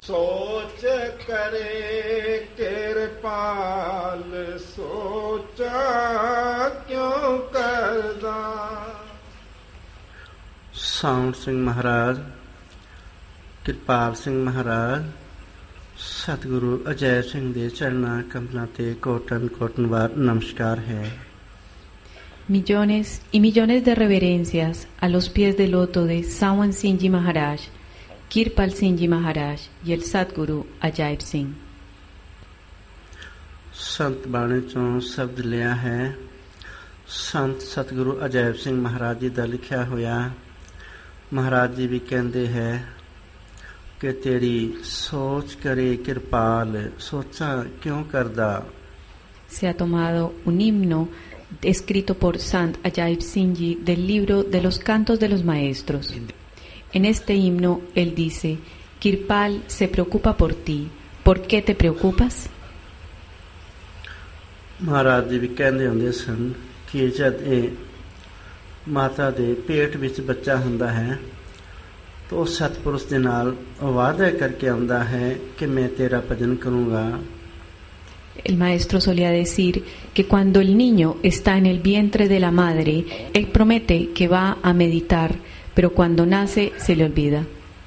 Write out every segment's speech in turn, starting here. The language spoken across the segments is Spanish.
सोच करे कृपाल सोचा क्यों करदा। ਸਾਉਣ ਸਿੰਘ ਮਹਾਰਾਜ, ਕਿਰਪਾਲ ਸਿੰਘ ਮਹਾਰਾਜ, ਸਤਿਗੁਰੂ ਅਜੈ ਸਿੰਘ ਦੇ ਚਰਨਾਂ ਕਮਲਾਂ ਤੇ ਕੋਟਨ ਕੋਟਨ ਵਾਰ ਨਮਸਕਾਰ ਹੈ। Millones y millones de reverencias a los pies del loto de Sawan Singh Ji Maharaj, Kirpal Singh Ji Maharaj y el Sadguru Ajaib Singh। ਸੰਤ ਬਾਣੀ ਚੋਂ ਸ਼ਬਦ ਲਿਆ ਹੈ। ਸੰਤ ਸਤਿਗੁਰੂ ਅਜੈਬ ਸਿੰਘ ਮਹਾਰਾਜ ਜੀ ਦਾ ਲਿਖਿਆ ਹੋਇਆ। ਮਹਾਰਾਜ ਜੀ ਵੀ ਕਹਿੰਦੇ ਹੈ ਕਿ ਤੇਰੀ ਸੋਚ ਕਰੇ ਕਿਰਪਾਲ ਸੋਚਾਂ ਕਿਉਂ ਕਰਦਾ। Se ha tomado un himno escrito por Sant Ajaib Singh Ji del libro de los Cantos de los Maestros. En este himno él dice: Kirpal se preocupa por ti, ¿por qué te preocupas? Maharaj ਜੀ ਵੀ ਕਹਿੰਦੇ ਹੁੰਦੇ ਸਨ ਕਿ ਜਦ ਇਹ ਮਾਤਾ ਦੇ ਪੇਟ ਵਿੱਚ ਬੱਚਾ ਹੁੰਦਾ ਹੈ ਤਾਂ ਉਹ ਸਤਿਪੁਰਸ਼ ਦੇ ਨਾਲ ਵਾਅਦਾ ਕਰਕੇ ਆਉਂਦਾ ਹੈ ਕਿ ਮੈਂ ਤੇਰਾ ਭਜਨ ਕਰੂੰਗਾ। El maestro solía decir que cuando el niño está en el vientre de la madre, él promete que va a meditar, pero cuando nace se le olvida.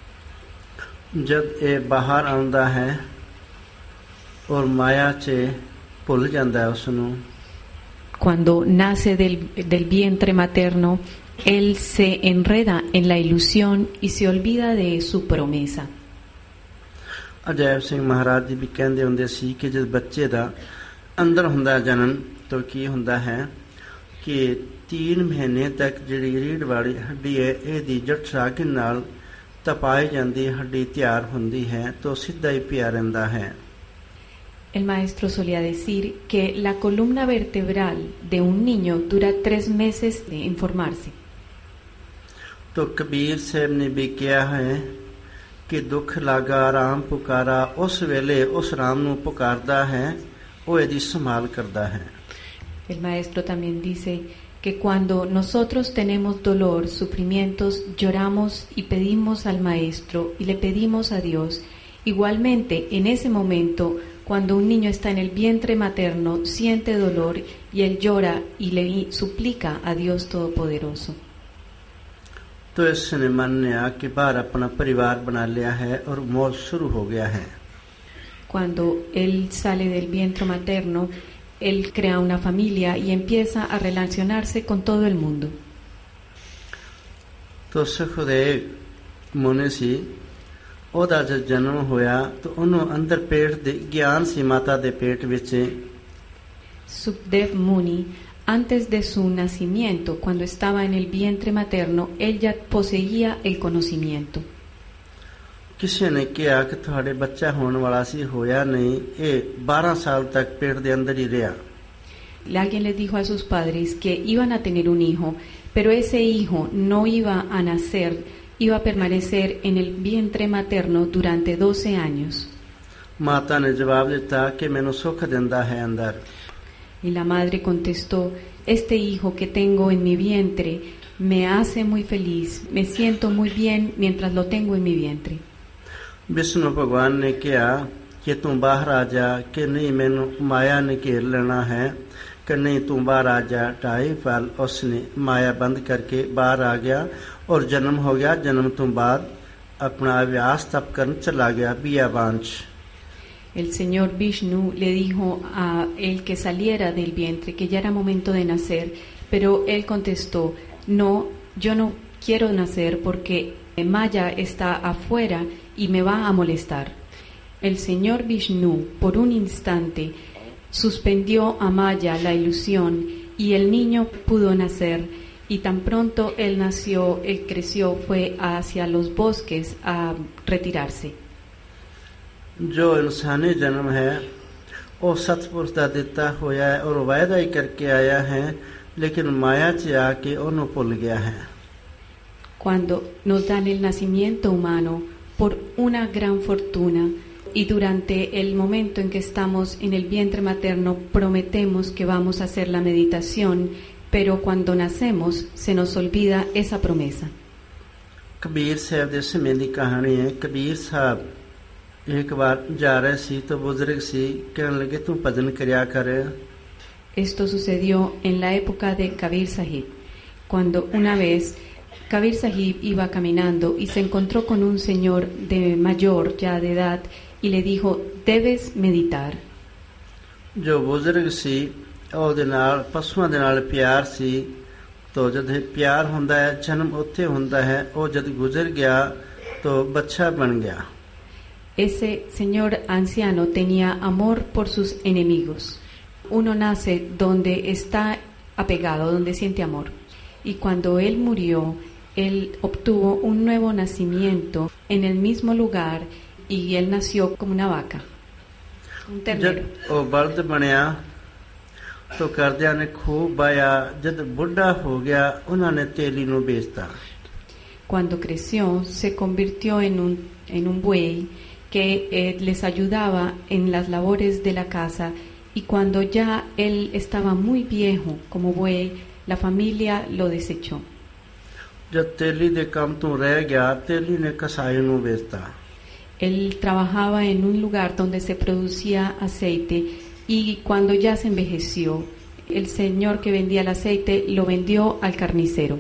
ਜਦ ਇਹ ਬਾਹਰ ਆਉਂਦਾ ਹੈ ਔਰ ਮਾਇਆ 'ਚ ਭੁੱਲ ਜਾਂਦਾ ਹੈ ਉਸ ਨੂੰ। Cuando nace del vientre materno, él se enreda en la ilusión y se olvida de su promesa. Ajaib ਸਿੰਘ ਮਹਾਰਾਜ ਜੀ ਵੀ ਕਹਿੰਦੇ ਹੁੰਦੇ ਸੀ ਕਿ ਜਦ ਬੱਚੇ ਦਾ ਅੰਦਰ ਹੁੰਦਾ ਜਨਮ ਤਾਂ ਕੀ ਹੁੰਦਾ ਹੈ ਕਿ 3 ਮਹੀਨੇ ਤੱਕ ਜਿਹੜੀ ਰੀੜ੍ਹ ਵਾਲੀ ਹੱਡੀ ਹੈ ਇਹਦੀ ਜਠਰਾਗਨ ਨਾਲ ਤਪਾਈ ਜਾਂਦੀ ਹੱਡੀ ਤਿਆਰ ਹੁੰਦੀ ਹੈ ਤਾਂ ਸਿੱਧਾ ਹੀ ਪਿਆ ਰਹਿੰਦਾ ਹੈ। El maestro solía decir que la columna vertebral de un niño dura 3 meses en formarse. तो कबीर साहब ने भी किया है कि दुख लागा राम पुकारा, उस वेले उस राम नू पुकारदा है, वो एदी संभाल करदा है। El maestro también dice que cuando nosotros tenemos dolor, sufrimientos, lloramos y pedimos al maestro y le pedimos a Dios. Igualmente, en ese momento, cuando un niño está en el vientre materno, siente dolor y él llora y le suplica a Dios Todopoderoso. तो इसने मन ने आके बाहर अपना परिवार बना लिया है और मौज शुरू हो गया है। Cuando él sale del vientre materno, él crea una familia y empieza a relacionarse con todo el mundo. तो सुखदेव मुनि सी ਉਹਦਾ ਜਦ ਜਨਮ ਹੋਇਆ ਤਾਂ ਉਹਨੂੰ ਅੰਦਰ ਪੇਟ ਦੇ ਗਿਆਨ ਸੀ ਮਾਤਾ ਦੇ ਪੇਟ ਵਿੱਚ। Sukdev Muni, antes de su nacimiento, cuando estaba en el vientre materno, él ya poseía el conocimiento. ਕਿਸੇ ਨੇ ਕਿਹਾ ਕਿ ਤੁਹਾਡੇ ਬੱਚਾ ਹੋਣ ਵਾਲਾ ਸੀ, ਹੋਇਆ ਨਹੀਂ, ਇਹ 12 ਸਾਲ ਤੱਕ ਪੇਟ ਦੇ ਅੰਦਰ ਹੀ ਰਿਹਾ। Alguien le dijo a sus padres que iban a tener un hijo, pero ese hijo no iba a nacer, iba a permanecer en el vientre materno durante 12 años. ਮਾਤਾ ਨੇ ਜਵਾਬ ਦਿੱਤਾ ਕਿ ਮੈਨੂੰ ਸੁੱਖ ਦਿੰਦਾ ਹੈ ਅੰਦਰ। Y la madre contestó: este hijo que tengo en mi vientre me hace muy feliz, me siento muy bien mientras lo tengo en mi vientre. Vishnu ਭਗਵਾਨ ਨੇ ਕਿਹਾ ਕਿ ਤੂੰ ਬਾਹਰ ਆ ਜਾ, ਕਿ ਨਹੀਂ ਮੈਨੂੰ ਮਾਇਆ ਨੇ ਘੇਰ ਲੈਣਾ ਹੈ, ਕਿ ਨਹੀਂ ਤੂੰ ਬਾਹਰ ਆ ਜਾ। 2.5 ਸਾਲ ਉਸਨੇ ਮਾਇਆ ਬੰਦ ਕਰਕੇ ਬਾਹਰ ਆ ਗਿਆ और जन्म हो गया। जन्म तो बाद अपना अभ्यास तप करने चला गया बियाबान। El señor Vishnu le dijo a él que saliera del vientre, que ya era momento de nacer, pero él contestó: no, yo no quiero nacer porque Maya está afuera y me va a molestar. El señor Vishnu por un instante suspendió a Maya la ilusión y el niño pudo nacer. Y tan pronto él nació, él creció, fue hacia los bosques a retirarse. जो इंसानी जन्म है वो सतपुरुष दा दिता होया है और वायदा ही करके आया है, लेकिन माया च आके उन्होंने भूल गया है। Cuando nos dan el nacimiento humano por una gran fortuna y durante el momento en que estamos en el vientre materno prometemos que vamos a hacer la meditación, pero cuando nacemos se nos olvida esa promesa. Kabir साहब दे समय दी कहानी है। कबीर साहब एक बार जा रहे सी तो बुजुर्ग सी कहने लगे तू भजन करया कर। Esto sucedió en la época de Kabir Sahib, cuando una vez Kabir Sahib iba caminando y se encontró con un señor de mayor ya de edad y le dijo, debes meditar. जो बुजुर्ग सी ਉਹਦੇ ਨਾਲ ਪਸ਼ੂਆਂ ਦੇ ਨਾਲ ਪਿਆਰ ਸੀ तो जब प्यार ਹੁੰਦਾ है जन्म ਉੱਥੇ ਹੁੰਦਾ है ਉਹ जब गुजर गया तो बच्चा बन गया। Ese señor anciano tenía amor por sus enemigos. Uno nace donde está apegado, donde siente amor. Y cuando él murió, él obtuvo un nuevo nacimiento en el mismo lugar y él nació como una vaca, un ternero. ਉਹ ਬਲਦ ਬਣਿਆ तो ਕਰਦਿਆਂ ਨੇ ਖੂਬ ਬਾਇਆ। ਜਦ ਬੁੱਢਾ ਹੋ ਗਿਆ ਉਹਨਾਂ ਨੇ ਤੇਲੀ ਨੂੰ ਵੇਚਤਾ। Cuando creció, se convirtió en un buey que les ayudaba en las labores de la casa, y cuando ya él estaba muy viejo como buey, la familia lo desechó. जब तेली दे काम तो रह गया तेली ने कसाई ਨੂੰ ਵੇਚਤਾ। Él trabajaba en un lugar donde se producía aceite, y cuando ya se envejeció, el señor que vendía el aceite lo vendió al carnicero.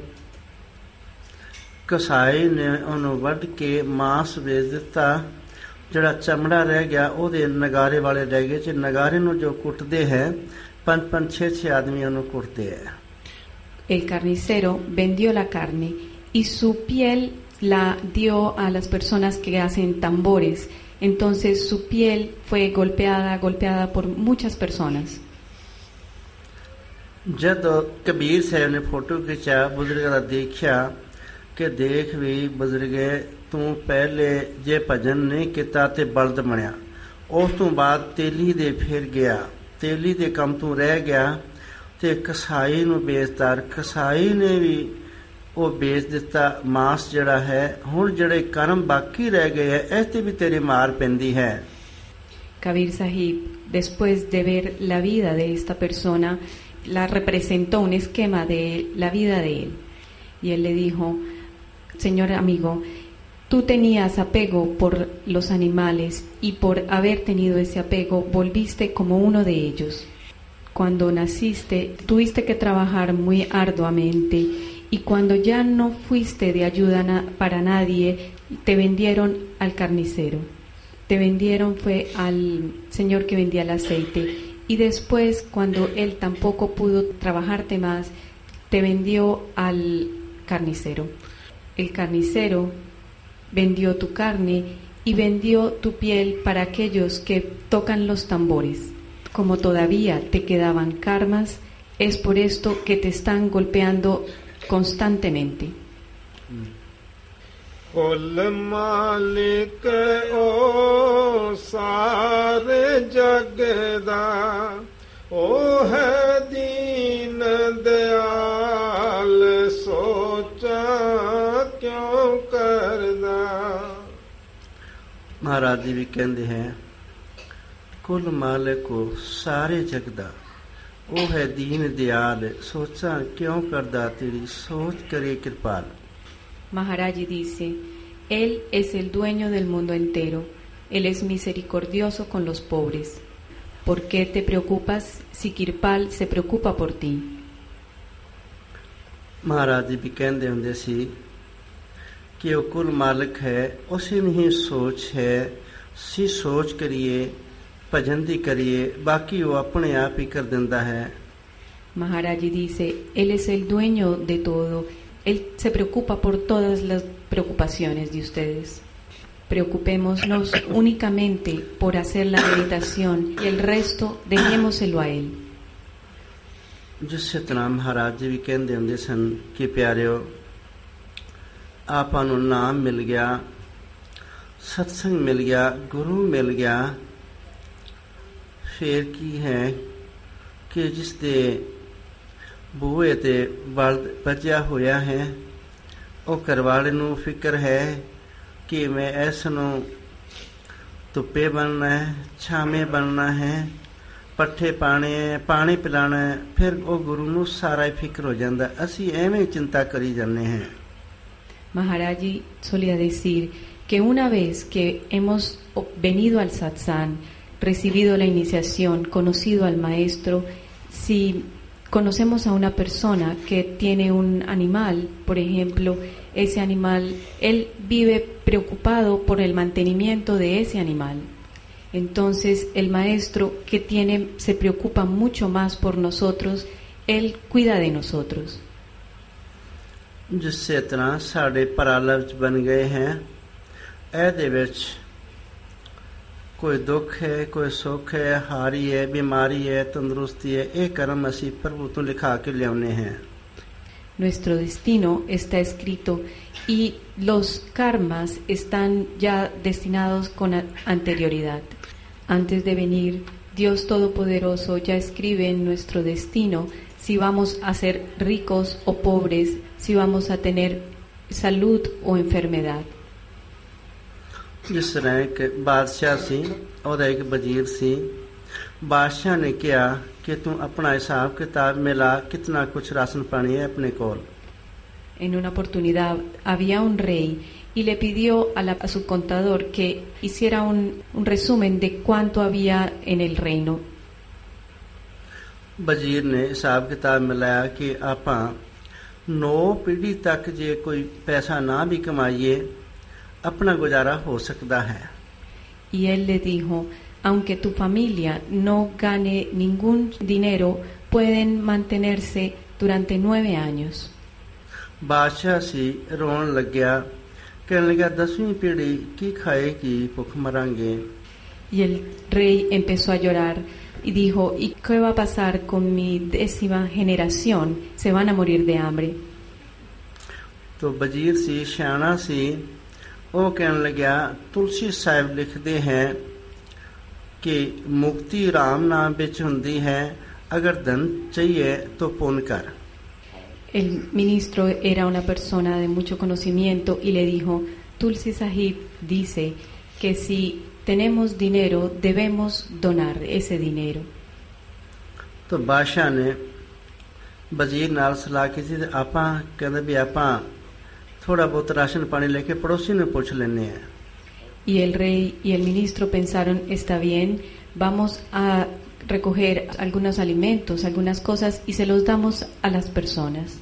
ਕਸਾਈ ਨੇ ਉਹਨੂੰ ਵੱਢ ਕੇ ਮਾंस ਵੇਚ ਦਿੱਤਾ। ਜਿਹੜਾ ਚਮੜਾ ਰਹਿ ਗਿਆ ਉਹਦੇ ਨਗਾਰੇ ਵਾਲੇ ਰਹਿ ਗਏ। ਤੇ ਨਗਾਰੇ ਨੂੰ ਜੋ ਕੁੱਟਦੇ ਹੈ 5-5 6 ਆਦਮੀ ਉਹਨੂੰ ਕੁੱਟਦੇ ਹੈ। El carnicero vendió la carne y su piel la dio a las personas que hacen tambores. Entonces su piel fue golpeada por muchas personas. जब कबीर साहब ने फोटो खिंचा बुजुर्ग का देखा कि देख भी बुजुर्गे तू पहले जे भजन नहीं किया ते बलद बनया। उस तो बाद तेली दे फिर गया। तेली दे काम तू रह गया ते कसाई नूं बेचता। कसाई ने भी वो बेच दिता मांस जड़ा है। हुण जड़े कर्म बाकी रह गए है इस ते भी तेरी मार पैंदी है। Kabir Sahib, después de ver la vida de esta persona, la representó un esquema de la vida de él. Y él le dijo, señor amigo, tú tenías apego por los animales y por haber tenido ese apego volviste como uno de ellos. Cuando naciste tuviste que trabajar muy arduamente, y cuando ya no fuiste de ayuda para nadie, te vendieron al carnicero. Te vendieron fue al señor que vendía el aceite, y después cuando él tampoco pudo trabajarte más, te vendió al carnicero. El carnicero vendió tu carne y vendió tu piel para aquellos que tocan los tambores. Como todavía te quedaban karmas, es por esto que te están golpeando constantemente. ਕੁਲ ਮਾਲਿਕ ਓ ਸਾਰੇ ਜਗ ਦਾ ਓ ਹੈ ਦੀਨ ਦਿਆਲ ਸੋਚਾ ਕਿਉਂ ਕਰਦਾ। महाराज जी भी कहते हैं कुल मालिक को सारे जग दा ओ है दीन दयाल सोचा क्यों करदा तेरी सोच करे कृपाल। Maharaj dice, Él es el dueño del mundo entero, Él es misericordioso con los pobres. ¿Por qué te preocupas si Kirpal se preocupa por ti? महाराज जी भी कहते होंगे सी कि वो कुल मालिक है उसी में ही सोच है। सी सोच करिए भजन दी करिए बाकी वो अपने आप ही कर देता है। Maharaj dice, Él es el dueño de todo, Él se preocupa por todas las preocupaciones de ustedes. Preocupémonos únicamente por hacer la meditación y el resto dejémoselo a Él. जिस तरह महाराज जी भी कहते होंगे सन कि प्यारिओ आपां नूं नाम मिल गया, सत्संग मिल गया, गुरु मिल गया, फिर की है कि जिस दे ਬੂਹੇ ਤੇ ਬਲਦ ਬੱਝਿਆ ਹੋਇਆ ਹੈ ਉਹ ਘਰਵਾਲੇ ਨੂੰ ਫਿਕਰ ਹੈ ਕਿ ਮੈਂ ਇਸ ਨੂੰ ਧੁੱਪੇ ਬਣਨਾ ਹੈ, ਛਾਵੇਂ ਬਣਨਾ ਹੈ, ਪੱਠੇ ਪਾਣੇ, ਪਾਣੀ ਪਿਲਾਣਾ ਹੈ। ਫਿਰ ਉਹ ਗੁਰੂ ਨੂੰ ਸਾਰਾ ਹੀ ਫਿਕਰ ਹੋ ਜਾਂਦਾ। ਅਸੀਂ ਐਵੇਂ ਚਿੰਤਾ ਕਰੀ ਜਾਂਦੇ ਹਾਂ। Maharaj solía decir que una vez que hemos venido al satsang, recibido la iniciación, conocido al maestro, si conocemos a una persona que tiene un animal, por ejemplo, ese animal, él vive preocupado por el mantenimiento de ese animal. Entonces el maestro se preocupa mucho más por nosotros, él cuida de nosotros. जिस तरह साढ़े प्रारब्ध बन गए हैं ਇਹਦੇ ਵਿੱਚ कोई दुख है, कोई सुख है, हारी है, बीमारी है, तंदुरुस्ती है, ਇਹ ਕਰਮ ਅਸੀਂ ਪ੍ਰਭੂ ਤੋਂ ਲਿਖਾ ਕੇ ਲਿਆਉਣੇ हैं. Nuestro destino está escrito y los karmas están ya destinados con anterioridad. Antes de venir, Dios Todopoderoso ya escribe en nuestro destino si vamos a ser ricos o pobres, si vamos a tener salud o enfermedad. जिस तरह एक बादशाह सी और एक वजीर सी, बादशाह ने कहा कि तू अपना हिसाब किताब मिला, कितना कुछ राशन पानी है अपने कोल. En una oportunidad había un rey y le pidió a su contador que hiciera un resumen de cuánto había en el reino. वजीर ने हिसाब किताब मिलाया कि आपां 9 पीढ़ी तक जे कोई पैसा ना भी कमाइए अपना गुजारा हो सकता है. Y él le dijo, aunque tu familia no gane ningún dinero, pueden mantenerse durante 9 años. बादशाह सी रोन लग गया, कहने लगा 10वीं पीढ़ी की खाएगी, भूख मरांगे. Y el rey empezó a llorar y dijo, ¿y qué va a pasar con mi 10ª generación? Se van a morir de hambre. तो वजीर सी सियाना सी ਉਹ ਕਹਿਣ ਲੱਗਿਆ, ਤੁਲਸੀ ਸਾਹਿਬ ਲਿਖਦੇ ਹੈ ਕਿ ਮੁਕਤੀ ਰਾਮ ਨਾਮ ਵਿੱਚ ਹੁੰਦੀ ਹੈ, ਅਗਰ ਧਨ ਚਾਹੀਏ ਤਾਂ ਪੁੰਨ ਕਰ. El ministro era una persona de mucho conocimiento y le dijo, Tulsi Sahib dice que si tenemos dinero debemos donar ese dinero. तो बादशाह ने वजीर नाल सलाह की थी, ਆਪਾਂ ਕਹਿੰਦੇ ਵੀ ਆਪਾਂ थोड़ा बहुत राशन पानी लेके पड़ोसी ने पूछ लेने हैं. Y el rey y el ministro pensaron, está bien, vamos a recoger algunos alimentos, algunas cosas y se los damos a las personas.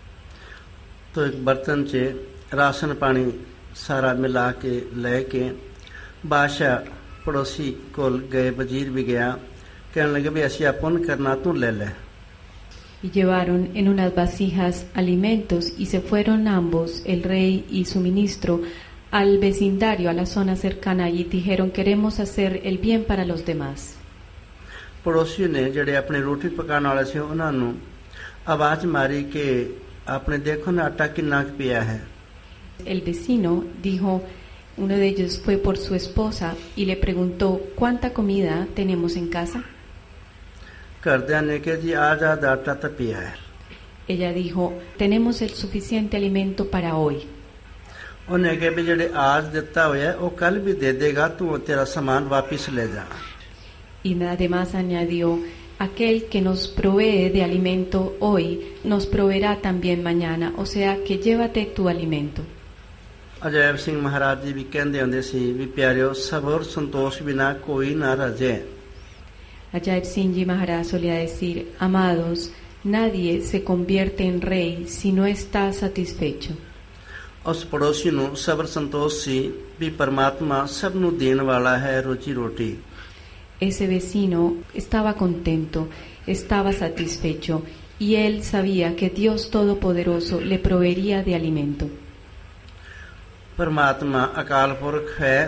तो एक बर्तन चे राशन पानी सारा मिला के लेके बादशाह पड़ोसी को गए, वजीर भी गया, कहने लगे भी ऐसी अपन करना तू ले ले. Y llevaron en unas vasijas alimentos y se fueron ambos, el rey y su ministro, al vecindario, a la zona cercana y dijeron, queremos hacer el bien para los demás. पड़ोसी ने जड़े अपने रोटी पकाने वाले से उन्होंने आवाज मारी कि आपने देखो ना आटा कितना पिया है. El vecino dijo, uno de ellos fue por su esposa y le preguntó, ¿cuánta comida tenemos en casa? घरदियां ने कहा जी आजाद आटा तो पिया है. Ella dijo, tenemos el suficiente alimento para hoy. उन्हें कहा भी जड़े आज देता होया वो कल भी दे देगा, तू तेरा सामान वापिस ले जा. Y además añadió, aquel que nos provee de alimento hoy nos proveerá también mañana, o sea que llévate tu alimento. Ajaib सिंह महाराज जी भी कहते होंगे सी भी प्यारियो सबर संतोष बिना कोई ना रजे. Ajayb Singh Ji Maharaj solía decir, amados, nadie se convierte en rey si no está satisfecho. उस पड़ोसी ਨੂੰ ਸਬਰ ਸੰਤੋष ਸੀ ਵੀ ਪਰਮਾਤਮਾ ਸਭ ਨੂੰ ਦੇਣ ਵਾਲਾ ਹੈ ਰੋਜੀ ਰੋਟੀ. Ese vecino estaba contento, estaba satisfecho y él sabía que Dios Todopoderoso le proveería de alimento. परमात्मा अकाल पुरख है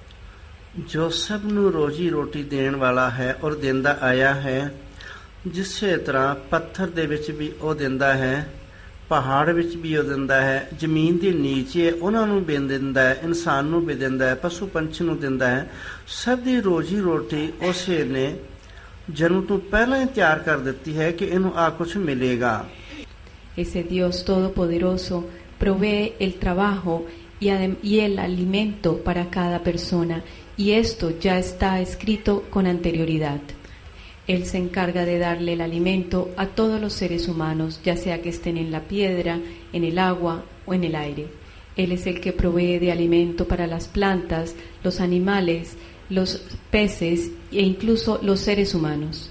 जो सब ਨੂੰ ਰੋਜੀ ਰੋਟੀ ਦੇਣ ਵਾਲਾ ਹੈ ਔਰ ਦਿੰਦਾ ਆਇਆ ਹੈ. ਜਿਸੇ ਤਰ੍ਹਾਂ ਪੱਥਰ ਦੇ ਵਿੱਚ ਵੀ ਉਹ ਦਿੰਦਾ ਹੈ, ਪਹਾੜ ਵਿੱਚ ਵੀ ਉਹ ਦਿੰਦਾ ਹੈ, ਜ਼ਮੀਨ ਦੇ ਨੀਚੇ ਉਹਨਾਂ ਨੂੰ ਵੀ ਦਿੰਦਾ ਹੈ, ਇਨਸਾਨ ਨੂੰ ਵੀ ਦਿੰਦਾ ਹੈ, ਪਸ਼ੂ ਪੰਛੀ ਨੂੰ ਦਿੰਦਾ ਹੈ. ਸਭ ਦੀ ਰੋਜੀ ਰੋਟੀ ਉਸੇ ਨੇ ਜਨਮ ਤੋਂ ਪਹਿਲਾਂ ਹੀ ਤਿਆਰ ਕਰ ਦਿੱਤੀ ਹੈ ਕਿ ਇਹਨੂੰ ਆ ਕੁਝ ਮਿਲੇਗਾ. Ese Dios Todopoderoso provee el trabajo y el alimento para cada persona, y esto ya está escrito con anterioridad. Él se encarga de darle el alimento a todos los seres humanos, ya sea que estén en la piedra, en el agua o en el aire. Él es el que provee de alimento para las plantas, los animales, los peces e incluso los seres humanos.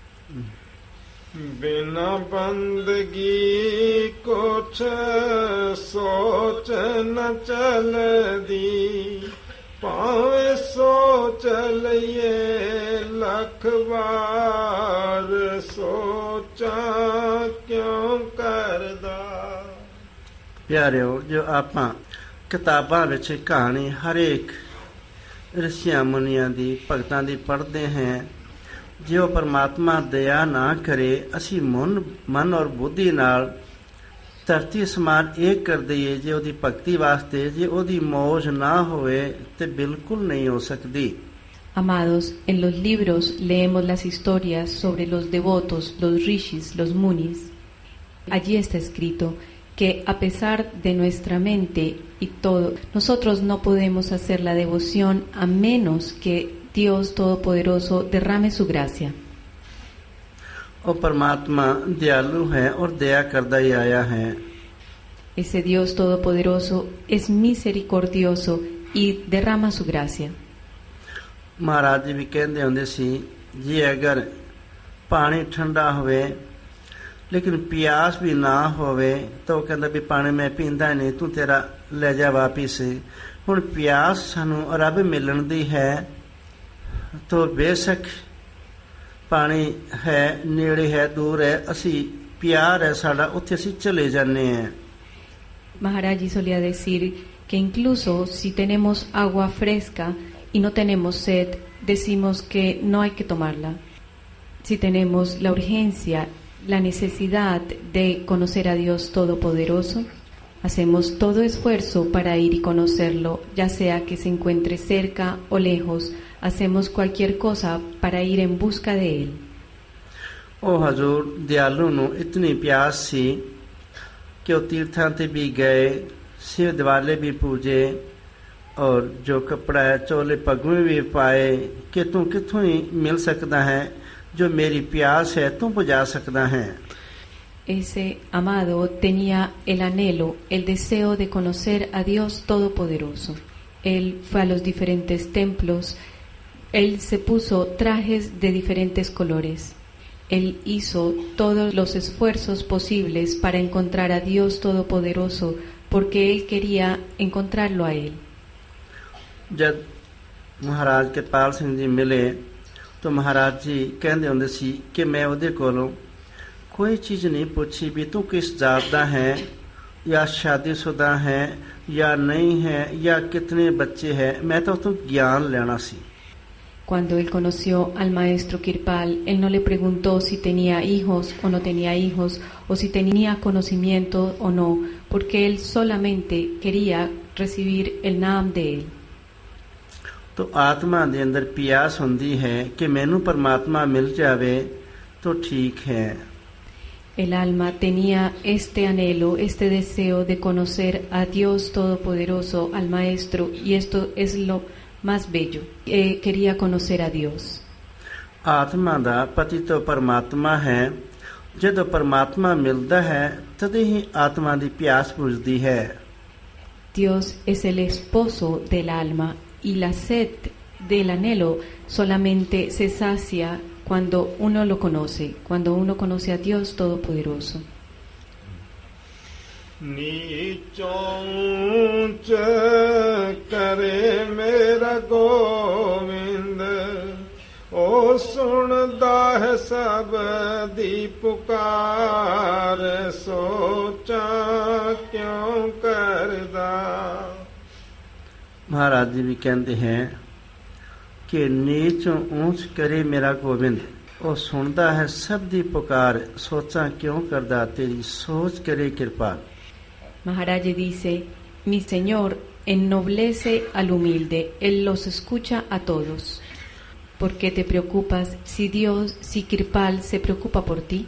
बिना बंदगी कुछ सोच न चलदी पावे सोच लइए लख बार सोचा क्यों करदा। ਪਿਆਰਿਓ, ਜੋ ਆਪਾਂ ਕਿਤਾਬਾਂ ਵਿੱਚ ਕਹਾਣੀ ਹਰੇਕ ਰਿਸ਼ੀਆਂ ਮੁਨੀਆਂ ਦੀ ਭਗਤਾਂ ਦੀ ਪੜ੍ਹਦੇ ਹਾਂ, ਜੇ ਉਹ ਪਰਮਾਤਮਾ ਦਇਆ ਨਾ ਕਰੇ, ਅਸੀਂ ਮਨ ਔਰ ਬੁੱਧੀ ਨਾਲ ਧਰਤੀ ਸਮਾਨ ਏਕ ਕਰ ਦਈਏ, ਜੇ ਉਹਦੀ ਭਗਤੀ ਵਾਸਤੇ, ਜੇ ਉਹਦੀ ਮੌਜ ਨਾ ਹੋਵੇ ਤੇ ਬਿਲਕੁਲ ਨਹੀਂ ਹੋ ਸਕਦੀ। Amados, en los libros leemos las historias sobre los devotos, los rishis, los munis. Allí está escrito que a pesar de nuestra mente y todo, nosotros no podemos hacer la devoción a menos que Dios Todopoderoso derrame su gracia. ਉਹ ਪਰਮਾਤਮਾ ਦਿਆਲੂ ਹੈ ਔਰ ਦਇਆ ਕਰਦਾ ਹੀ ਆਇਆ ਹੈ। Ese Dios Todopoderoso es misericordioso y derrama su gracia. Maharaj ਜੀ ਵੀ ਕਹਿੰਦੇ ਹੁੰਦੇ ਸੀ, ਜੇ ਅਗਰ ਪਾਣੀ ਠੰਡਾ ਹੋਵੇ ਲੇਕਿਨ ਪਿਆਸ ਵੀ ਨਾ ਹੋਵੇ ਤਾਂ ਉਹ ਕਹਿੰਦਾ ਵੀ ਪਾਣੀ ਮੈਂ ਪੀਂਦਾ ਨਹੀਂ, ਤੂੰ ਤੇਰਾ ਲੈ ਜਾ ਵਾਪਿਸ। ਹੁਣ ਪਿਆਸ ਸਾਨੂੰ ਰੱਬ ਮਿਲਣ ਦੀ ਹੈ, ਤਾਂ ਬੇਸ਼ੱਕ ਪਾਣੀ ਹੈ, ਨੇੜੇ ਹੈ, ਦੂਰ ਹੈ, ਅਸੀਂ ਪਿਆਰ ਹੈ ਸਾਡਾ, ਉੱਥੇ ਅਸੀਂ ਚਲੇ ਜਾਂਦੇ ਹਾਂ। Maharaj Ji solía decir que incluso si tenemos agua fresca y no tenemos sed, decimos que no hay que tomarla. Si tenemos la urgencia, la necesidad de conocer a Dios Todopoderoso, hacemos todo esfuerzo para ir y conocerlo, ya sea que se encuentre cerca o lejos, hacemos cualquier cosa para ir en busca de Él. ਉਹ ਹਜ਼ੂਰ ਦਿਆਲੂ ਨੂੰ ਇਤਨੀ ਪਿਆਸ ਸੀ ਕਿ ਉਹ ਤੀਰਥਾਂ ਤੇ ਵੀ ਗਏ, शिव दिवाले भी पूजे और जो कपड़ा है चोले पगमे भी पाए कि तू कितों ही मिल सकता है, जो मेरी प्यास है तू बुझा सकता है। Ese amado tenía el anhelo, el deseo de conocer a Dios Todopoderoso. Él fue a los diferentes templos, él se puso trajes de diferentes colores. Él hizo todos los esfuerzos posibles para encontrar a Dios Todopoderoso porque él quería encontrarlo a él. जब महाराज कृपाल सिंह जी मिले तो महाराज जी कहते होंगे सी कि मैं ਉਹਦੇ ਕੋਲੋਂ कोई चीज़ नहीं पूछी भी तू किस जात दा है, या शादीशुदा है या नहीं है, या कितने बच्चे हैं, मैं तो तू ज्ञान लेना सी। Cuando él conoció al maestro Kirpal, él no le preguntó si tenía hijos o no tenía hijos, o si tenía conocimiento o no, porque él solamente quería recibir el naam de él. तो आत्मा दे अंदर प्यास होंदी है कि मैनू परमात्मा मिल जावे तो ठीक है। El alma tenía este anhelo, este deseo de conocer a Dios Todopoderoso, al maestro, y esto es lo más bello. Quería conocer a Dios. आत्मा दा पति तो परमात्मा है, जदों परमात्मा मिलता है तद ही आत्मा दी प्यास बुझदी है। Dios es el esposo del alma y la sed del anhelo solamente se sacia cuando uno lo conoce, cuando uno conoce a Dios Todopoderoso. नीचों ऊंच करे मेरा गोविंद ओ सुनदा है सब दी पुकार सोचा क्यों करदा। महाराज जी भी कहते हैं कि नीचों ऊंच करे मेरा गोविंद, ਉਹ ਸੁਣਦਾ ਹੈ ਸਭ ਦੀ ਪੁਕਾਰ, ਸੋਚਾਂ ਕਿਉਂ ਕਰਦਾ, ਤੇਰੀ ਸੋਚ ਕਰੇ ਕਿਰਪਾ। Maharaj dice, mi Señor ennoblece al humilde, Él los escucha a todos. ¿Por qué te preocupas si Kirpal se preocupa por ti?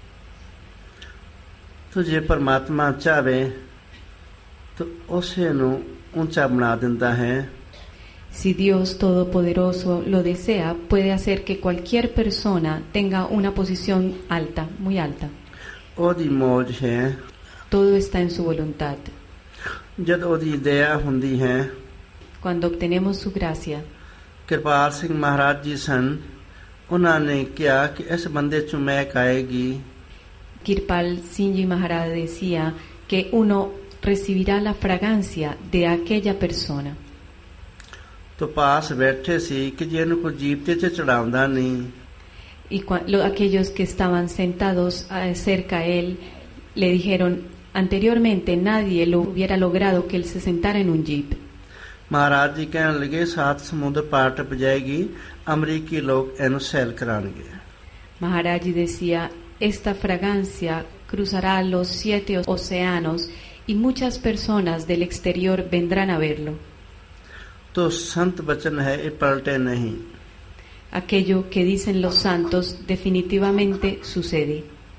तो जे परमात्मा चाहे तो उसे ਨੂੰ ऊंचा बना देता है। Si Dios Todopoderoso lo desea, puede hacer que cualquier persona tenga una posición alta, muy alta. ਉਹਦੀ ਮੌਜ ਹੈ। Todo está en su voluntad. ਜਦ ਉਹਦੀ ਦਇਆ ਹੁੰਦੀ ਹੈ। Cuando obtenemos su gracia, Kirpal ਸਿੰਘ ਮਹਾਰਾਜ ਜੀ ਸਨ, ਉਹਨਾਂ ਨੇ ਕਿਹਾ ਕਿ ਇਸ ਬੰਦੇ 'ਚੋਂ ਮਹਿਕ ਆਏਗੀ। Kirpal Singh Maharaj decía que uno recibirá la fragancia de aquella persona. ਤੋ ਪਾਸ ਬੈਠੇ ਸੀ ਕਿ ਜੇ ਇਹਨੂੰ ਕੋਈ ਜੀਵਤੇ 'ਚ ਚੜਾਉਂਦਾ ਨਹੀਂ। Y aquellos que estaban sentados cerca a él le dijeron, anteriormente nadie lo hubiera logrado que él se sentara en un jeep. Maharaj ਜੀ ਕਹਿਣ ਲੱਗੇ 7 ਸਮੁੰਦਰ ਪਾਰ ਟੱਪ ਜਾਏਗੀ, ਅਮਰੀਕੀ ਲੋਕ ਇਹਨੂੰ ਸੈਲ ਕਰਾਉਣਗੇ। Maharaj ji decía, esta fragancia cruzará los 7 océanos y muchas personas del exterior vendrán a verlo. ਤੋ ਸੰਤ ਬਚਨ ਹੈ, ਇਹ ਪਲਟੇ ਨਹੀਂ। Aquello que dicen los santos definitivamente sucede.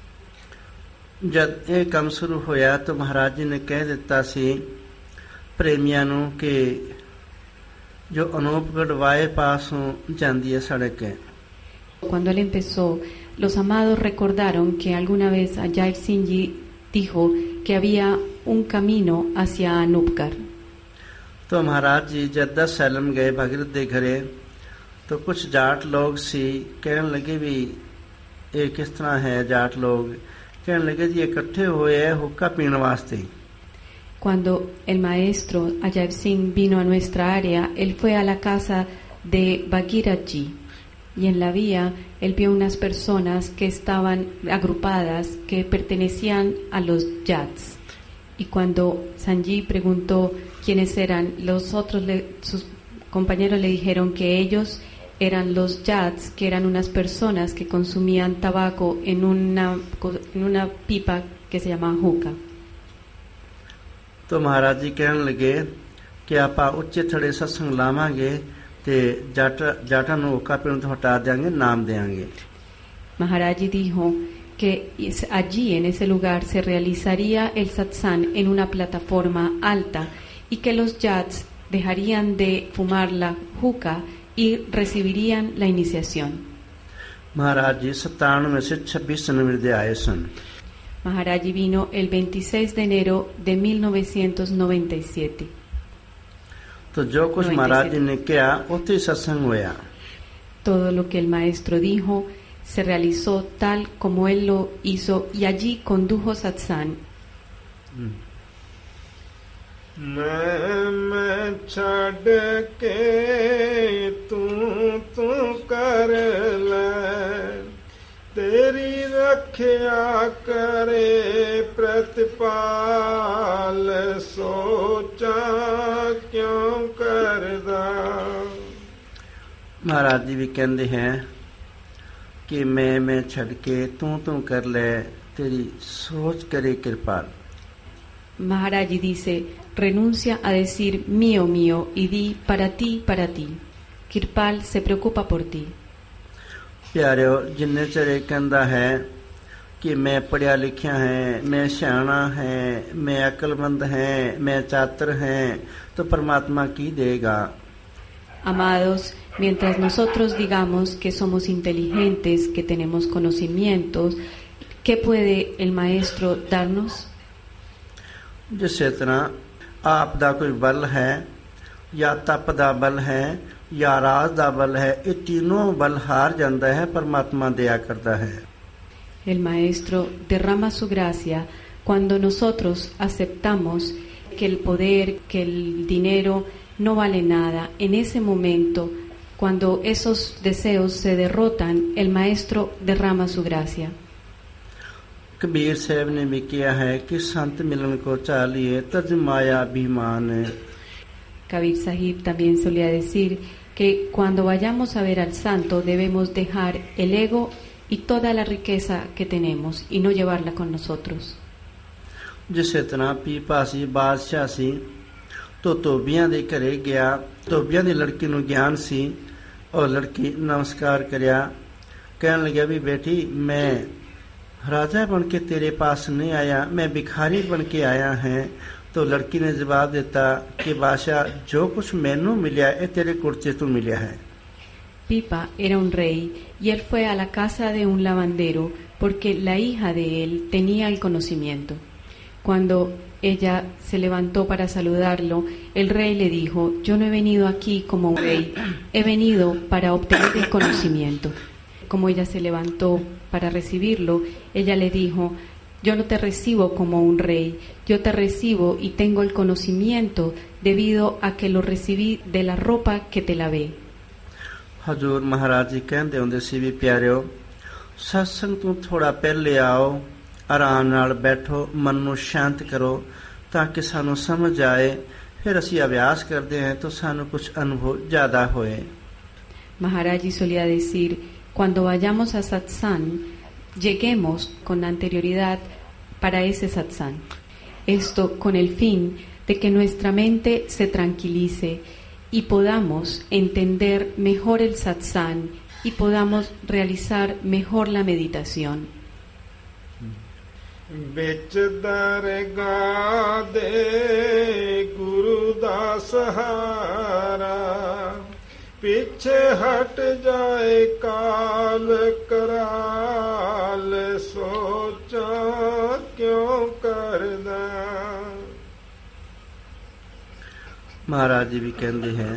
ਜਦ ਇਹ ਕੰਮ ਸ਼ੁਰੂ ਹੋਇਆ ਤਾਂ ਮਹਾਰਾਜ ਜੀ ਨੇ ਕਹਿ ਦਿੱਤਾ ਸੀ ਪ੍ਰੇਮੀਆਂ ਨੂੰ ਕਿ ਜੋ ਅਨੂਪਗੜ ਵਾਏ ਪਾਸੋਂ ਜਾਂਦੀ ਹੈ ਸੜਕ ਹੈ। Cuando él empezó, los amados recordaron que alguna vez Ajay Singh Ji dijo que había un camino hacia Anupkar. तो महाराज जी जब 10 सैलम गए भगीरथ दे घरे तो कुछ जाट लोग सी कहने लगे भी ये किस तरह है। जाट लोग कहने लगे जी इकट्ठे हुए हैं हुक्का पीने वास्ते। Cuando el maestro Ajay Singh vino a nuestra área, él fue a la casa de Bhagirath Ji y en la vía él vio unas personas que estaban agrupadas que pertenecían a los Jats. Y cuando Sanji preguntó quiénes eran, sus compañeros le dijeron que ellos eran los Jats, que eran unas personas que consumían tabaco en una pipa que se llamaba hookah. तो महाराज जी कहने लगे कि आपा उच्चे थड़े सत्संग लावांगे ते जाटा नु हुक्का पीने तो हटा देंगे, नाम देंगे। Maharaj ji dijo que allí en ese lugar se realizaría el satsang en una plataforma alta y que los Jats dejarían de fumar la hookah y recibirían la iniciación. महाराज जी 97 में से 26 जनवरी दे आए सन। Maharaj ji vino el 26 de enero de 1997. तो जो कुछ महाराज जी ने किया उतने सत्संग होया। Todo lo que el maestro dijo se realizó tal como él lo hizo y allí condujo satsang. मैं छड़ के तू कर ले, तेरी रखिया करे प्रतिपाल, सोचा क्यों करदा। महाराज जी भी कहते हैं कि मैं छड़ के तू कर ले, तेरी सोच करे कृपाल। Maharaj ji dice, renuncia a decir mío, mío y di para ti, para ti. Kirpal se preocupa por ti. प्यारियो जिन्ने चरे कहता है कि मैं पढ़िया लिखिया है, मैं सियाना है, मैं अकलमंद है, मैं चातर है, तो परमात्मा की देगा। Amados, mientras nosotros digamos que somos inteligentes, que tenemos conocimientos, ¿qué puede el maestro darnos? जिस तरह आप दा कोई बल है या तप दा बल है या राज दा बल है, ये तीनों बल हार जाता है, परमात्मा दया करता है। El maestro derrama su gracia cuando nosotros aceptamos que el poder, que el dinero no vale nada. En ese momento, cuando esos deseos se derrotan, el maestro derrama su gracia. Kabir साहब ने भी किया है कि संत मिलन को चालिए तज माया अभिमान। Kabir Sahib también solía decir que cuando vayamos a ver al santo debemos dejar el ego y toda la riqueza que tenemos y no llevarla con nosotros. जिस तरह पीपा सी बादशाह सी तो धोबियां दे घरे गया, धोबियां दी लड़की नूं ज्ञान सी और लड़की नमस्कार करया, कहने लगा भी बेटी मैं राजा बन के तेरे पास नहीं आया, मैं भिखारी बन के आया है। तो लड़की ने जवाब देता कि बादशाह जो कुछ मैनू मिला है तेरे कुर्चे तो मिला है। Pipa era un rey y él fue a la casa de un lavandero porque la hija de él tenía el conocimiento. Cuando ella se levantó para saludarlo, el rey le dijo: yo no he venido aquí como un rey, he venido para obtener el conocimiento. Como ella se levantó para recibirlo, ella le dijo: yo no te recibo como un rey, yo te recibo y tengo el conocimiento debido a que lo recibí de la ropa que te lavé. हजूर महाराज जी कहते ਹੁੰਦੇ ਸੀ ਵੀ ਪਿਆਰਿਓ, सत्संग ਤੋਂ ਥੋੜਾ ਪਹਿਲੇ ਆਓ, ਆਰਾਮ ਨਾਲ ਬੈਠੋ, ਮਨ ਨੂੰ ਸ਼ਾਂਤ ਕਰੋ ਤਾਂ ਕਿ ਸਾਨੂੰ ਸਮਝ ਆਏ, ਫਿਰ ਅਸੀਂ ਅਭਿਆਸ ਕਰਦੇ ਹਾਂ ਤਾਂ ਸਾਨੂੰ ਕੁਝ ਅਨੁਭਵ ਜ਼ਿਆਦਾ ਹੋਏ. Maharaj Ji solía decir: cuando vayamos a satsang, lleguemos con anterioridad para ese satsang. Esto con el fin de que nuestra mente se tranquilice y podamos entender mejor el satsang y podamos realizar mejor la meditación. ਵਿੱਚ ਦਰਗਾਹ ਦੇ ਗੁਰੂ ਦਾ ਸਹਾਰਾ, ਪਿੱਛੇ ਹਟ ਜਾਏ ਕਾਲ ਕਰਾਲ, ਸੋਚਾਂ ਕਿਉਂ ਕਰਦਾ. महाराज जी भी कहते हैं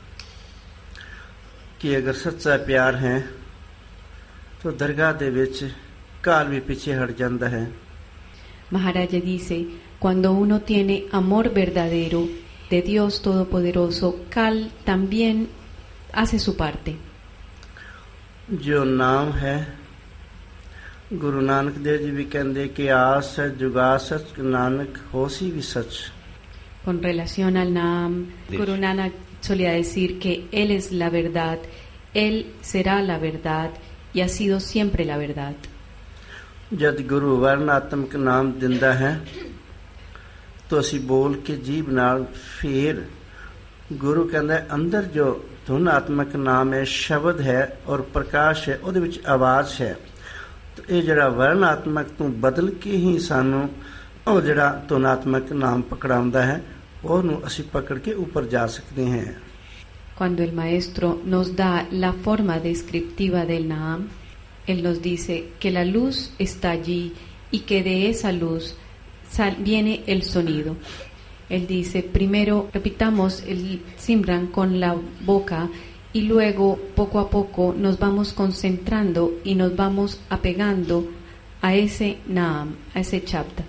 कि अगर सच्चा प्यार है तो दरगाह दे विच काल भी पीछे हट जाता है. Maharaj Ji dice: cuando uno tiene amor verdadero de Dios Todopoderoso, Kal también hace su parte. जो नाम है, गुरु नानक देव जी भी कहते कि आस सच जुगा सच, नानक होसी भी सच. Con relación al Naam, Guru Nanak solía decir que Él es la verdad, Él será la verdad y ha sido siempre la verdad. जद गुरु वर्णात्मक नाम दिंदा है तो असी बोल के जीभ नाल फेर गुरु कहता है अंदर जो धुनात्मक नाम है, शब्द है और प्रकाश है, ਉਹਦੇ ਵਿੱਚ ਆਵਾਜ਼ ਹੈ. तो ਇਹ ਜਿਹੜਾ वर्णात्मक ਤੋਂ ਬਦਲ ਕੇ ਹੀ ਸਾਨੂੰ ਉਹ ਜਿਹੜਾ ਧੁਨਾਤਮਕ ਨਾਮ ਪਕੜਾਉਂਦਾ ਹੈ, ਉਹਨੂੰ ਅਸੀਂ ਪਕੜ ਕੇ ਉੱਪਰ ਜਾ ਸਕਦੇ ਹਾਂ. Cuando el maestro nos da la forma descriptiva del Naam, él nos dice que la luz está allí y que de esa luz viene el sonido. Él dice: primero repitamos el Simran con la boca y luego poco a poco nos vamos concentrando y nos vamos apegando a ese Naam, a ese Shabda.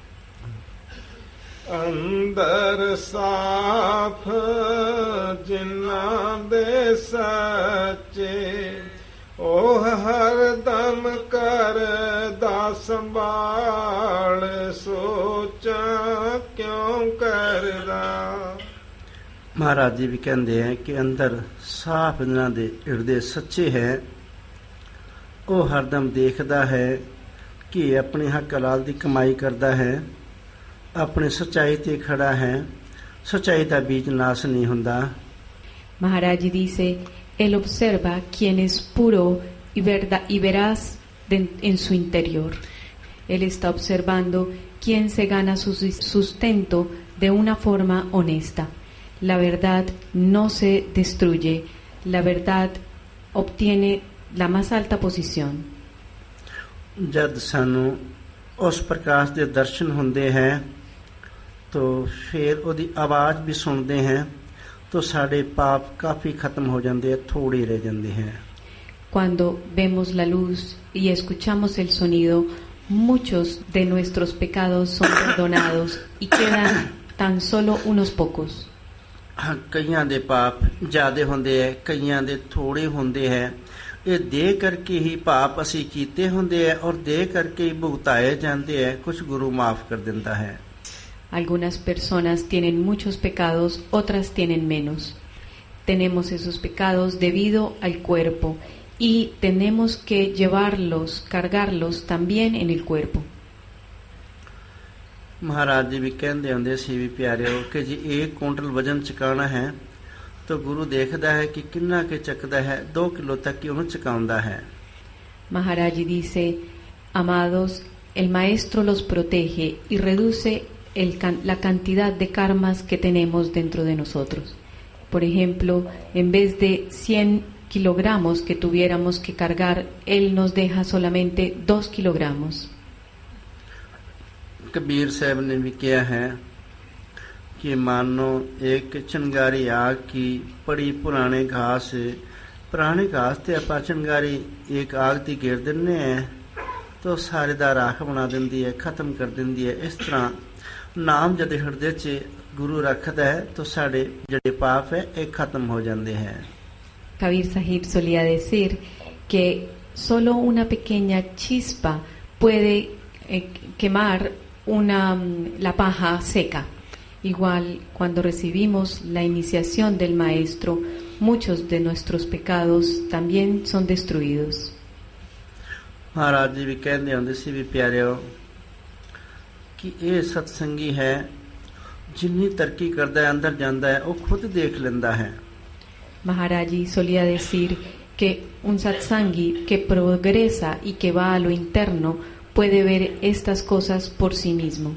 ਅੰਦਰ ਸਾਫ ਜਿਨ੍ਹਾਂ ਦੇ ਸੱਚੇ, ਉਹ ਹਰਦਮ ਕਰਦਾ ਸੰਭਾਲ, ਸੋਚਾਂ ਕਿਉਂ ਕਰਦਾ. महाराज जी भी कहते हैं कि अंदर साफ जिन्हां दे ਹਿਰਦੇ सच्चे है, ਉਹ ਹਰਦਮ ਦੇਖਦਾ ਹੈ कि अपने हक हलाल ਦੀ ਕਮਾਈ ਕਰਦਾ ਹੈ, अपनी सच्चाई ते खड़ा है, सच्चाई का बीज नाश नहीं हुंदा. Maharaj Ji dice: él observa quién es puro y veraz en su interior. Él está observando quién se gana su sustento de una forma honesta. La verdad no se destruye, la verdad obtiene la más alta posición. जद सानू उस प्रकाश के दर्शन हुंदे हैं तो फिर ਉਹਦੀ आवाज़ भी सुनते हैं तो साढ़े पाप काफ़ी ख़त्म हो जाते हैं, थोड़े रह जाते हैं. Cuando vemos la luz y escuchamos el sonido, muchos de nuestros pecados son perdonados y quedan tan solo unos pocos. ਕਈਆਂ ਦੇ ਪਾਪ ਜ਼ਿਆਦਾ ਹੁੰਦੇ ਹੈ, ਕਈਆਂ ਦੇ ਥੋੜੇ ਹੁੰਦੇ ਹੈ. ਇਹ ਦੇ ਕਰਕੇ ਹੀ ਪਾਪ ਅਸੀਂ ਕੀਤੇ ਹੁੰਦੇ ਹੈ ਔਰ ਦੇ ਕਰਕੇ ਹੀ ਭੁਗਤਾਏ ਜਾਂਦੇ ਹੈ. ਕੁਝ ਗੁਰੂ ਮਾਫ ਕਰ ਦਿੰਦਾ ਹੈ. Algunas personas tienen muchos pecados, otras tienen menos. Tenemos esos pecados debido al cuerpo y tenemos que llevarlos, cargarlos también en el cuerpo. महाराज जी भी कहते ਹੁੰਦੇ ਸੀ ਵੀ ਪਿਆਰਿਓ ਕਿ ਜੀ 1 ਕੁਇੰਟਲ ਵਜਨ ਚੁਕਾਉਣਾ ਹੈ तो गुरु देखता है कि किन्ना के चकदा है, 2 किलो तक की उन्हें चुकाउंदा है. Maharaj Ji dice: amados, el maestro los protege y reduce la cantidad de karmas que tenemos dentro de nosotros. Por ejemplo, en vez de 100 kilogramos que tuviéramos que cargar, él nos deja solamente 2 kilogramos. कबीर साहब ने भी किया है कि मानो एक चिंगारी आग की बड़ी पुराने घास ते ਆਪਾਂ चिंगारी एक आग दी घेर दिंने हैं तो सारे दा राख बना दिंदी है, खत्म कर दिंदी है। इस तरह नाम जद हिरदे च गुरु रखदा है तो साडे जिहड़े पाप है एक खत्म हो जाते हैं। Kabir Sahib solía decir que solo una pequeña chispa puede quemar la paja seca. Igual, cuando recibimos la iniciación del Maestro, muchos de nuestros pecados también son destruidos. महाराज जी भी कहते होंदे सी भी प्यारिओ कि ये सत्संगी है जिन्नी तरक्की करता है अंदर जाता है वो खुद देख लेंदा है। Maharaj Ji solía decir que un satsangi que progresa y que va a lo interno puede ver estas cosas por sí mismo.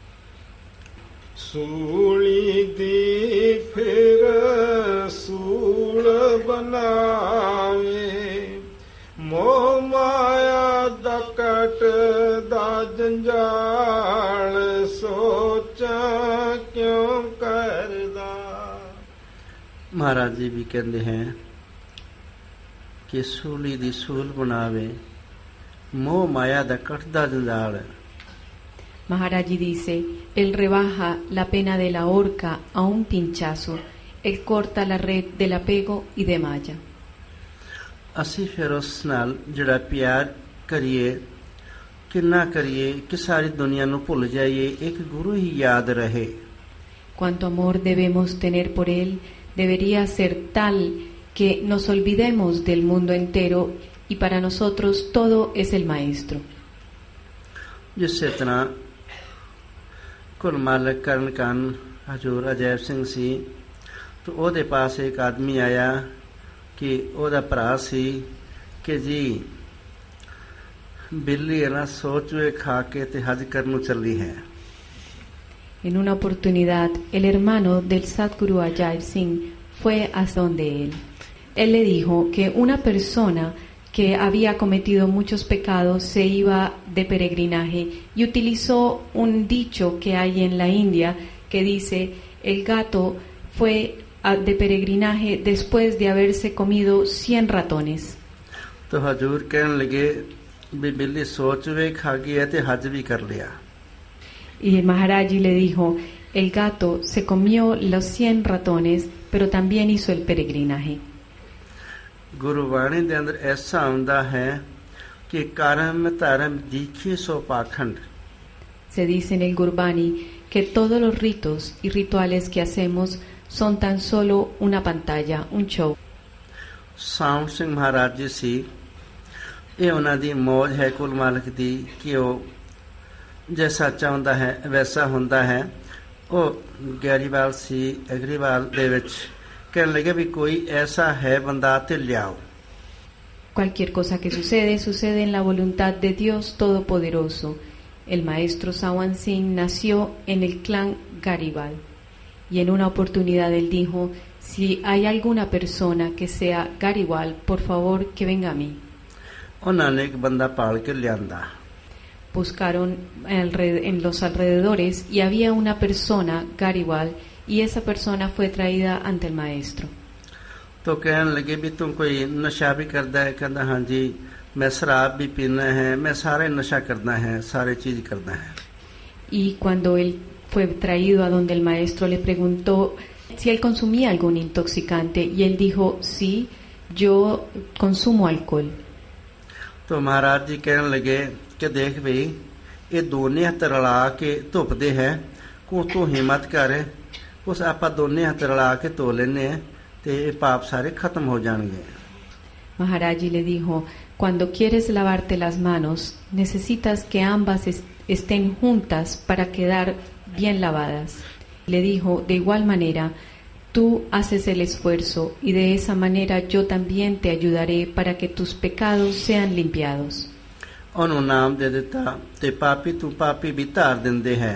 सूली दी फिर सूल बनावे मोह माया दा कट दा जंजाल सोचा क्यों करदा। महाराज जी भी कहते हैं कि सूली दी सूल बनावे मोह माया दा कटदा जंजाल। Maharaj Ji dice, él rebaja la pena de la horca a un pinchazo, él corta la red del apego y de malla. ਅਸੀਂ ਫਿਰ ਉਸ ਨਾਲ ਜਿਹੜਾ ਪਿਆਰ ਕਰੀਏ ਕਿੰਨਾ ਕਰੀਏ ਕਿ ਸਾਰੀ ਦੁਨੀਆ ਨੂੰ ਭੁੱਲ ਜਾਈਏ, ਇੱਕ ਗੁਰੂ ਹੀ ਯਾਦ ਰਹੇ। Cuánto amor debemos tener por él debería ser tal que nos olvidemos del mundo entero y para nosotros todo es el Maestro. ਜਿਸੇ ਤਰ੍ਹਾਂ ਕੁਲ ਮਾਲਕ ਕਰਨ ਕੰਨ ਹਜ਼ੂਰ ਅਜੈਬ ਸਿੰਘ ਸੀ तो ਉਹਦੇ ਪਾਸ ਇੱਕ ਆਦਮੀ ਆਇਆ कि ਉਹਦਾ ਭਰਾ ਸੀ कि जी बिल्ली है ना सोचवे खा के ते हज करने चली है। En una oportunidad, el hermano del Sadguru Ajay Singh fue hasta donde él. Él le dijo que una persona que había cometido muchos pecados se iba de peregrinaje y utilizó un dicho que hay en la India que dice: el gato fue de peregrinaje después de haberse comido 100 ratones. तो हजूर कहने लगे भी बिल्ली सोच वे खा गई है ते हज भी कर लिया। Y el Maharaj Ji le dijo: el gato se comió los 100 ratones, pero también hizo el peregrinaje. गुरुवाणी दे अंदर ऐसा हुंदा है कि कर्म धर्म दीखे सो पाखंड। Se dice en el Gurbani que todos los ritos y rituales que hacemos son tan solo una pantalla, un show. साउंड सिंह महाराज जी सी ये उन्हां दी मौज है कुल मालक दी कि वो जैसा चाहुंदा है वैसा हुंदा है। वो गैरीवाल सी अग्रीवाल दे विच कहने लगे भी कोई ऐसा है बंदा ते लियाओ। Cualquier cosa que sucede, sucede en la voluntad de Dios Todopoderoso. El maestro Sawan Singh nació en el clan Garibal. Y en una oportunidad él dijo: si hay alguna persona que sea Garibal, por favor que venga a mí. उन्होंने एक बंदा पाल के लियांदा। Buscaron en los alrededores y había una persona Garibal y esa persona fue traída ante el maestro. तो कहने लगे भी तुम कोई नशा भी करता है? कहता हाँ जी मैं शराब भी पीना है, मैं सारे नशा करना है, सारे चीज करना है। Y cuando él fue traído a donde el maestro le preguntó si él consumía algún intoxicante y él dijo: sí, yo consumo alcohol. तो महाराज जी कहने लगे कि देख भाई ये दोने हथ रला के धुपदे है को तू हिम्मत कर उस आप दोने हथ रला के धो लेने ते पाप सारे खत्म हो जाएंगे। Maharaj Ji le dijo: cuando quieres lavarte las manos necesitas que ambas estén juntas para quedar bien lavadas. Le dijo: de igual manera tú haces el esfuerzo y de esa manera yo también te ayudaré para que tus pecados sean limpiados. ਉਹਨੂੰ ਨਾਮ ਦੇ ਦਿੱਤਾ ਤੇ ਪਾਪੀ ਤੂੰ ਪਾਪੀ ਵੀ ਧਾਰ ਦਿੰਦੇ ਹੈ।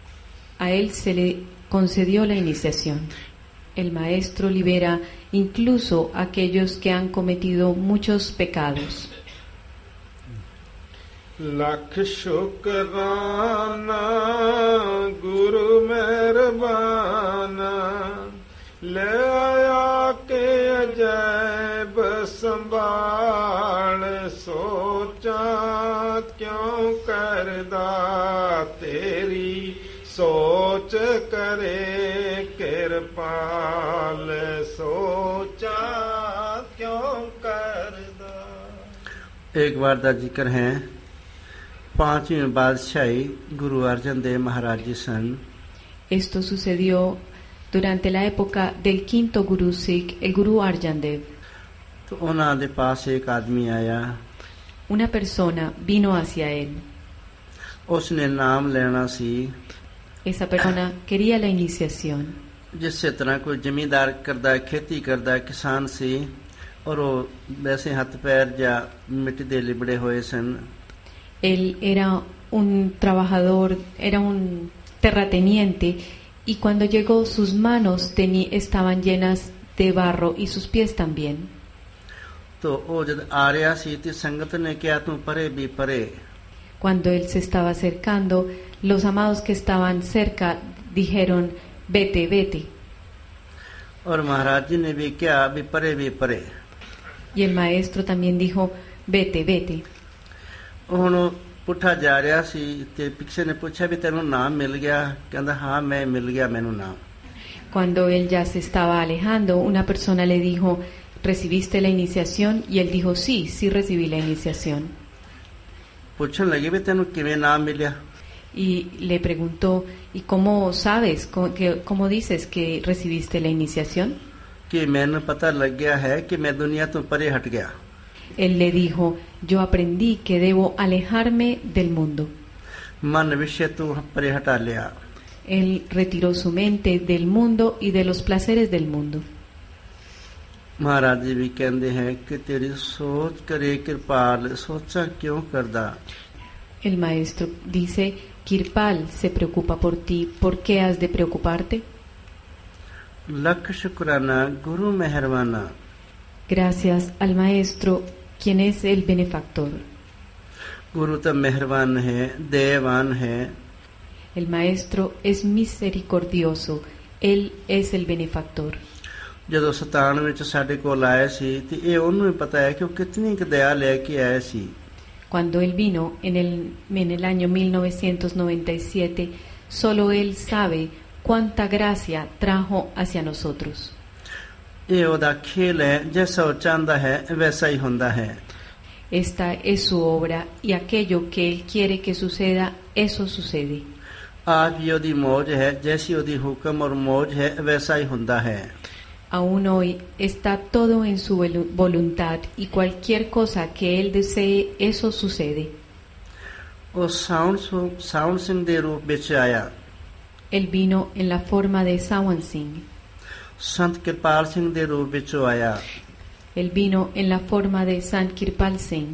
A él se le concedió la iniciación. El maestro libera incluso a aquellos que han cometido muchos pecados. Lakh ਸ਼ੁਕਰਾਨਾ ਗੁਰੂ ਮਿਹਰਬਾਨਾ ਲੈ ਆਇਆ ਕੇ ਅਜੈਬ ਸੰਭਾਲ ਸੋਚਾਂ ਕਿਉਂ ਕਰਦਾ ਤੇਰੀ ਸੋਚ ਕਰੇ ਕਿਰਪਾਲ ਸੋਚਾਂ ਕਿਉਂ ਕਰਦਾ। एक बार का जिक्र है 5वीं बादशाही गुरु अर्जन देव महाराज जी सन। Esto sucedió durante la época del quinto Guru Sikh, el Guru Arjan Dev. तो उन्होंने दे पास एक आदमी आया, Una persona vino hacia él. उसने नाम लेना सी। Esa persona quería la iniciación. जिस तरह कोई जमींदार करदा है, खेती करदा है, किसान सी और वो वैसे हाथ पैर या मिट्टी दे लिबड़े हुए सन। Él era un trabajador, era un terrateniente, y cuando llegó sus manos estaban llenas de barro y sus pies también. तो वो जब आ रहा सी ते संगत ने कहा तू परे भी परे। Cuando él se estaba acercando, los amados que estaban cerca dijeron, vete, vete. और महाराज जी ने भी कहा भी परे भी परे। Y el maestro también dijo, vete, vete. ਹੁਣ ਪੁੱਠਾ ਜਾ ਰਿਹਾ ਸੀ ਤੇ ਪਿੱਛੇ ਨੇ ਪੁੱਛਿਆ ਵੀ ਤੈਨੂੰ ਨਾਮ ਮਿਲ ਗਿਆ? ਕਹਿੰਦਾ ਹਾਂ ਮੈਂ ਮਿਲ ਗਿਆ ਮੈਨੂੰ ਨਾਮ। Cuando él ya se estaba alejando, una persona le dijo, ¿recibiste la iniciación? Y él dijo, sí, sí recibí la iniciación. ਪੁੱਛਣ ਲੱਗੇ ਵੀ ਤੈਨੂੰ ਕਿਵੇਂ ਨਾਮ ਮਿਲਿਆ? Y le preguntó, ¿y cómo sabes, cómo dices que recibiste la iniciación? ਕਿ ਮੈਨੂੰ ਪਤਾ ਲੱਗਿਆ ਹੈ ਕਿ ਮੈਂ ਦੁਨੀਆ ਤੋਂ ਪਰੇ ਹਟ ਗਿਆ। Él le dijo, yo aprendí que debo alejarme del mundo. ਮਨ ਵਿਸ਼ੇ ਤੋਂ ਪਰੇ ਹਟਾ ਲਿਆ। Él retiró su mente del mundo y de los placeres del mundo. Maharaj ਜੀ ਵੀ ਕਹਿੰਦੇ ਹੈ ਕਿ ਤੇਰੀ ਸੋਚ ਕਰੇ ਕਿਰਪਾਲ ਸੋਚਾਂ ਕਿਉਂ ਕਰਦਾ। El maestro dice, Kirpal se preocupa por ti, ¿por qué has de preocuparte? Lakh ਸ਼ੁਕਰਾਨਾ ਗੁਰੂ ਮਿਹਰਬਾਨਾ। Gracias al maestro, quien es el benefactor. ਗੁਰੂ ਤਾਂ ਮਿਹਰਬਾਨ ਹੈ, ਦਇਆਵਾਨ ਹੈ। El maestro es misericordioso, él es el benefactor. ਜਦੋਂ ਸਤਾਨ ਵਿੱਚ ਸਾਡੇ ਕੋਲ ਆਏ ਸੀ ਤੇ ਇਹ ਉਹਨੂੰ ਹੀ ਪਤਾ ਹੈ ਕਿ ਉਹ ਕਿਤਨੀ ਕੁ ਦਇਆ ਲੈ ਕੇ ਆਏ ਸੀ। Cuando él vino en el año 1997, solo él sabe cuánta gracia trajo hacia nosotros. ਇਹ ਉਹਦਾ ਖੇਲ ਹੈ, ਜੈਸਾ ਉਹ ਚਾਹੁੰਦਾ ਹੈ ਵੈਸਾ ਹੀ ਹੁੰਦਾ ਹੈ। Esta es su obra y aquello que él quiere que suceda, eso sucede. आज भी ਉਹਦੀ ਮੌਜ ਹੈ, ਜੈਸੀ ਉਹਦੀ ਹੁਕਮ ਔਰ ਮੌਜ ਹੈ ਵੈਸਾ ਹੀ ਹੁੰਦਾ ਹੈ। Aún hoy está todo en su voluntad y cualquier cosa que él desee, eso sucede. ਉਹ ਸਾਉਣ ਸਿੰਘ ਦੇ ਰੂਪ ਵਿੱਚ ਆਇਆ। Él vino en la forma de Sawan Singh. ਸੰਤ ਕਿਰਪਾਲ ਸਿੰਘ ਦੇ ਰੂਪ ਵਿੱਚ ਆਇਆ। Él vino en la forma de Sant Kirpal Singh.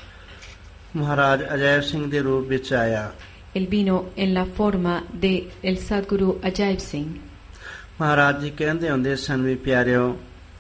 ਮਹਾਰਾਜ ਅਜੈਬ ਸਿੰਘ ਦੇ ਰੂਪ ਵਿੱਚ ਆਇਆ। Él vino en la forma de el Sadguru Ajaib Singh. Maharaj ਜੀ ਕਹਿੰਦੇ ਹੁੰਦੇ ਸਨ ਵੀ ਪਿਆਰਿਓ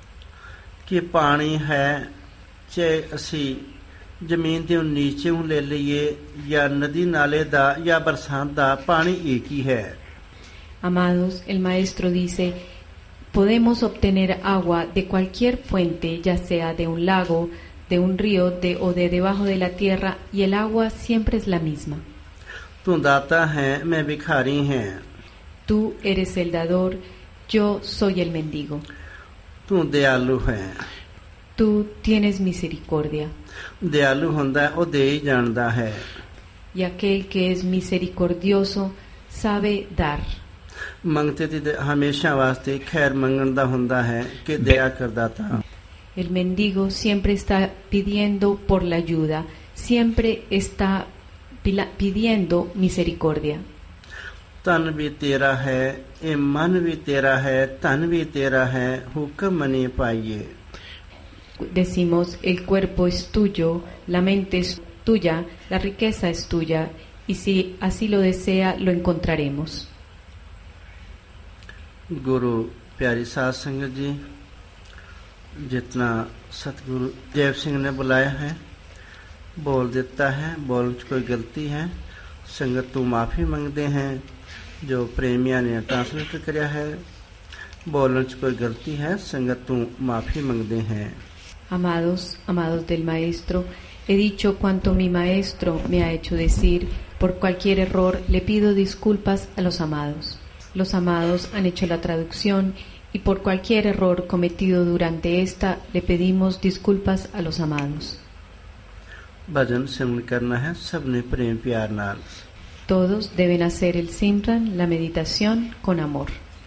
ਕਿ ਪਾਣੀ ਹੈ ਚਾਹੇ ਅਸੀਂ ਜ਼ਮੀਨ ਦੇ ਨੀਚੇ ਲੈ ਲਈਏ ਜਾਂ ਨਦੀ ਨਾਲੇ ਦਾ ਜਾਂ ਬਰਸਾਤ ਦਾ ਪਾਣੀ ਇੱਕ ਹੀ ਹੈ। Amados, el maestro dice, podemos obtener agua de cualquier fuente, ya sea de un lago, de un río o de debajo de la tierra, y el agua siempre es la misma. ਤੂੰ ਦਾਤਾ ਹੈ ਮੈਂ ਭਿਖਾਰੀ ਹਾਂ। Tú eres el dador, yo soy el mendigo. ਤੂੰ ਦਿਆਲੂ ਹੈ। Tú tienes misericordia. ਦਿਆਲੂ ਹੁੰਦਾ ਉਹ ਦੇ ਹੀ ਜਾਣਦਾ ਹੈ। Y aquel que es misericordioso sabe dar. ਮੰਗਤੇ ਦੀ ਹਮੇਸ਼ਾ ਵਾਸਤੇ ਖੈਰ ਮੰਗਣ ਦਾ ਹੁੰਦਾ ਹੈ ਕਿ ਦਇਆ ਕਰਦਾ ਤਾ। El mendigo siempre está pidiendo por la ayuda, siempre está pidiendo misericordia. ਤਨ ਵੀ ਤੇਰਾ ਹੈ ਇਹ ਮਨ ਵੀ ਤੇਰਾ ਹੈ ਧਨ ਵੀ ਤੇਰਾ ਹੈ ਹੁਕਮ ਮਨੀ ਪਾਈਏ। Decimos, el cuerpo es tuyo, la mente es tuya, la riqueza es tuya, y si así lo desea, lo encontraremos. गुरु प्यारी साध संगत जी, जितना सतगुरु जैव सिंह ने बुलाया है बोल देता है, बोलने च कोई गलती है, संगत तू माफ़ी मंगते हैं, जो प्रेमिया ने ट्रांसलेट कराया है, बोलने च कोई गलती है, संगत तू माफ़ी मंगते हैं। Amados, amados del Maestro, he dicho cuanto mi Maestro me ha hecho decir. Por cualquier error le pido disculpas a los amados. Los amados han hecho la traducción y por cualquier error cometido durante esta le pedimos disculpas a los amados. भजन सिमरन करना है सबने प्रेम प्यार नाल। Todos deben hacer el Simran, la meditación, con amor.